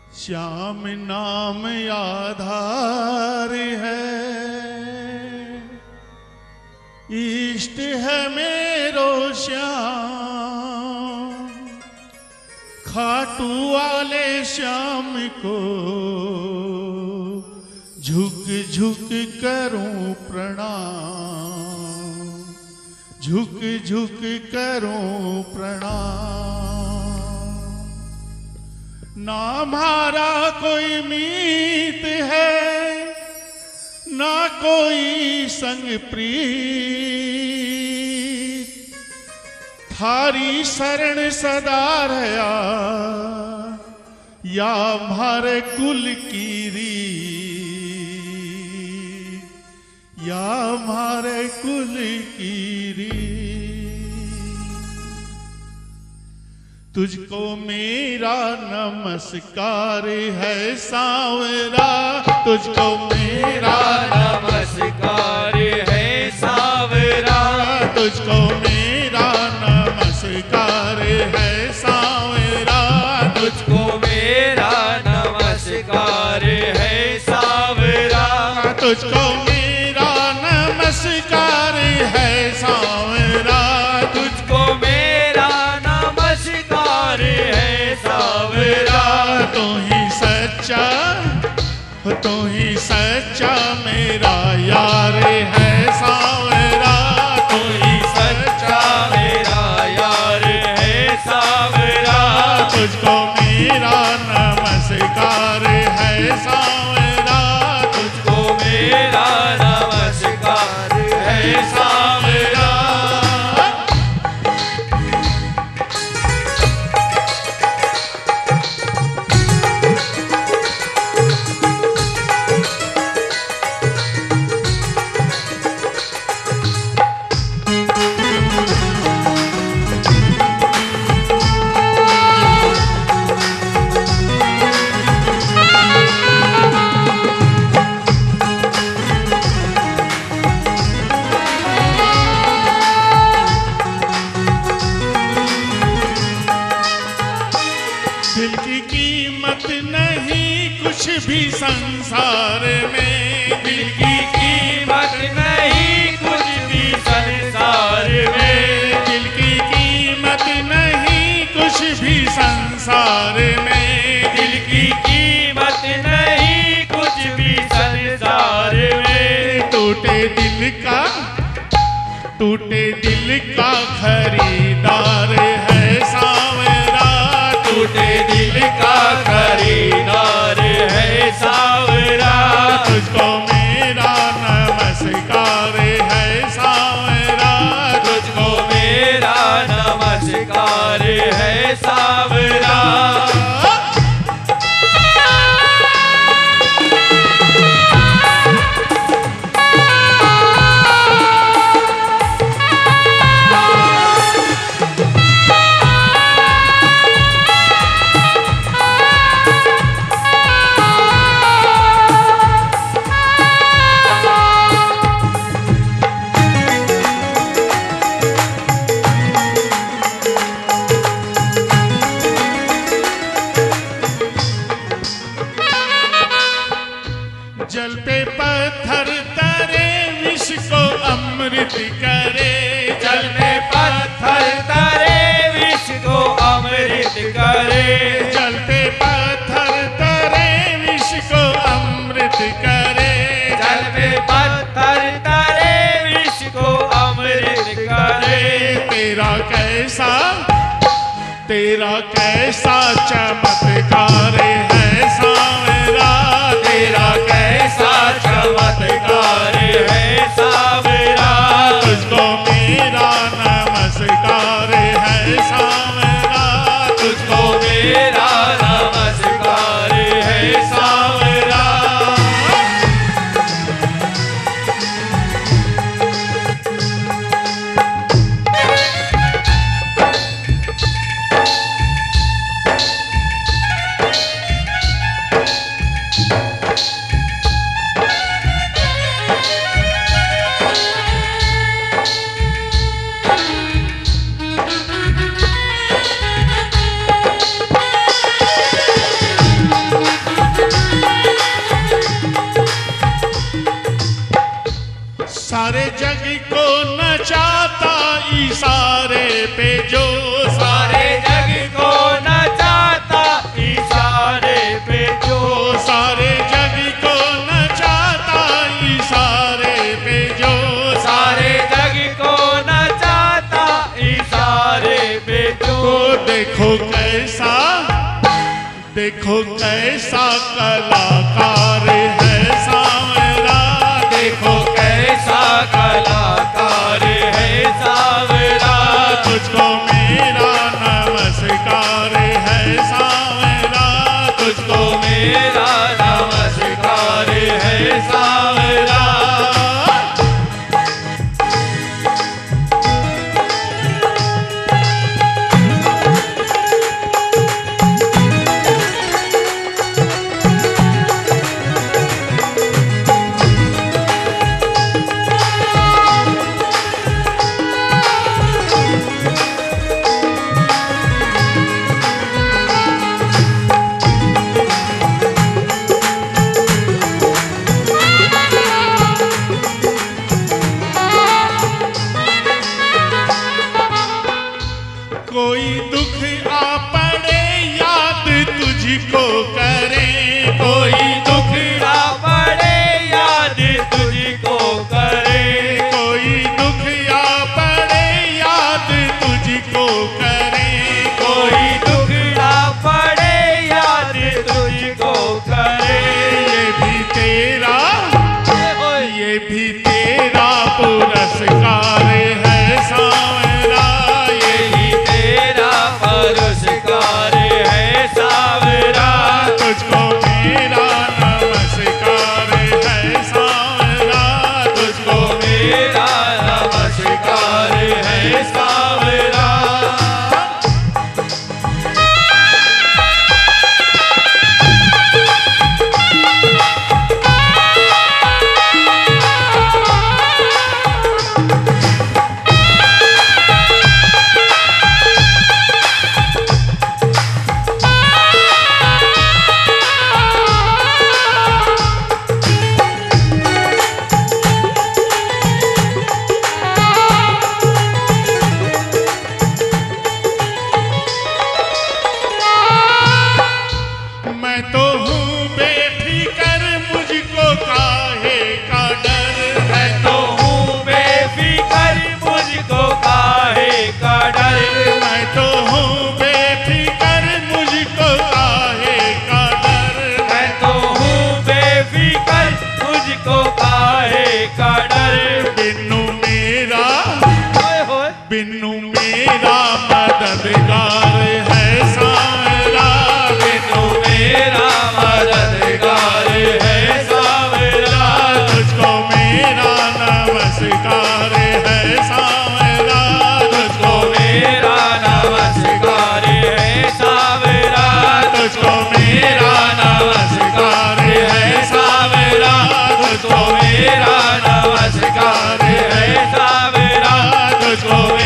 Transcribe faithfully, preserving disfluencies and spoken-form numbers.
श्याम नाम आधार है, इष्ट है मेरो श्याम। खाटू वाले श्याम को झुक झुक करूं प्रणाम, झुक झुक करूं प्रणाम। ना हमारा कोई मीत है, ना कोई संग प्रीत, थारी शरण सदा रहा या हमारे कुल की रीत, या हमारे कुल की रीत। तुझको मेरा नमस्कार है सांवरा, तुझको मेरा नमस्कार है सांवरा, तुझको मेरा नमस्कार है सांवरा, तुझको मेरा नमस्कार है सांवरा, तुझको मेरा नमस्कार है सांवरा, तुझको मेरा नमस्कार है सांवरा। तू ही सच्चा, तू ही सच्चा मेरा यार है सांवरा, तू ही सच्चा मेरा यार है सांवरा, तुझको मेरा नमस्कार है सांवरा, तुझको मेरा नमस्कार है सांवरा। दिल की कीमत नहीं कुछ भी संसार में, दिल की कीमत नहीं कुछ भी संसार में, दिल की कीमत नहीं कुछ भी संसार में, दिल की कीमत नहीं कुछ भी संसार में। टूटे दिल का, टूटे दिल का खरीदार है सांवरा, टूटे दिल का खरीदार है सांवरा, तुझको मेरा नमस्कार है सांवरा, तुझको मेरा नमस्कार है सांवरा। जल पे पत्थर तरे विष को अमृत करे, जल में पत्थर तरे विष को अमृत करे, जल पे पत्थर तरे विष को अमृत करे, जल में पत्थर तरे विष को अमृत करे। तेरा कैसा, तेरा कैसा चमत्कार है सांवरा, तेरा कैसा चमत्कार है सांवरा, तुझको मेरा नमस्कार है सांवरा, तुझको मेरा नमस्कार है सांवरा। जो सारे जग को नचाता इशारे पे जो सारे जग को नचाता इशारे पे जो सारे जग को नचाता इशारे पे जो देखो कैसा देखो कैसा कलाकार है सांवरा देखो कैसा कलाकार है सांवरा तुझको मेरा नमस्कार है सांवरा तुझको मेरा नमस्कार है सांवरा कोई दुख आ पड़े याद तुझको करे कोई दुख आ पड़े याद तुझको करे कोई दुख आ पड़े याद तुझको करे कोई दुख आ पड़े याद तुझको करे ये भी तेरा ये भी तेरा पुरस्कार है सांवरा ये यही तेरा पुरस्कार है सांवरा तुझको मेरा नमस्कार है सांवरा तुझको मेरा नमस्कार है सांवरा मैं तो हूँ बेफिकर मुझको काहे का डर मैं तो हूँ बेफिकर मुझको काहे का डर मैं तो हूँ बेफिकर मुझको काहे का डर मैं तो हूँ बेफिकर मुझको काहे का डर बिन्नू मेरा होए होए बिन्नू मेरा मददगार है सांवरा बिनु मेरा मददगार है सांवरा तुझको मेरा नमस्कार है सांवरा तुझको मेरा नमस्कार है सांवरा तुझको मेरा नमस्कार है सांवरा तुझको मेरा नमस्कार है सांवरा तुझको